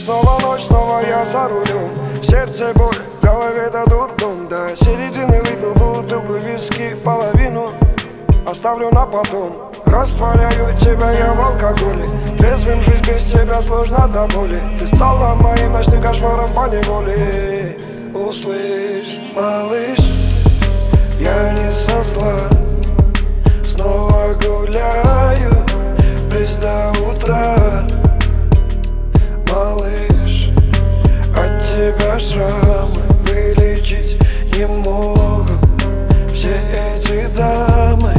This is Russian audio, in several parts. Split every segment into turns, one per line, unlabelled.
Снова ночь, снова я за рулем. В сердце боль, в голове-то дурдом. До середины выпил бутылку виски, половину оставлю на потом. Растворяю тебя я в алкоголе. Трезвым жить без тебя сложно до боли. Ты стала моим ночным кошмаром поневоле. Услышь, малыш, я не со зла. Снова гуляю вплесь до утра. Малыш, от тебя шрамы вылечить не могут все эти дамы.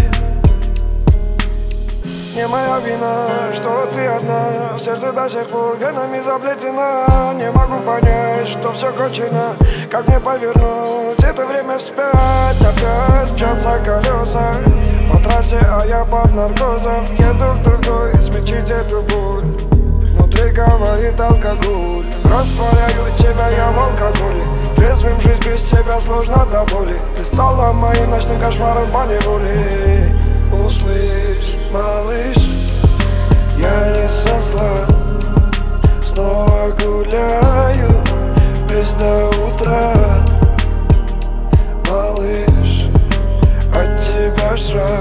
Не моя вина, что ты одна. В сердце до сих пор венами заплетена. Не могу понять, что все кончено. Как мне повернуть это время вспять? Опять мчатся колеса по трассе, а я под наркозом. Еду к другой, смягчить эту боль. Внутри говорит алкоголь. Растворяю тебя я в алкоголе. Трезвым жить без тебя сложно до боли. Ты стала моим ночным кошмаром поневоле. Услышь, малыш, я не со зла. Снова гуляю вплесь до утра. Малыш, от тебя шрам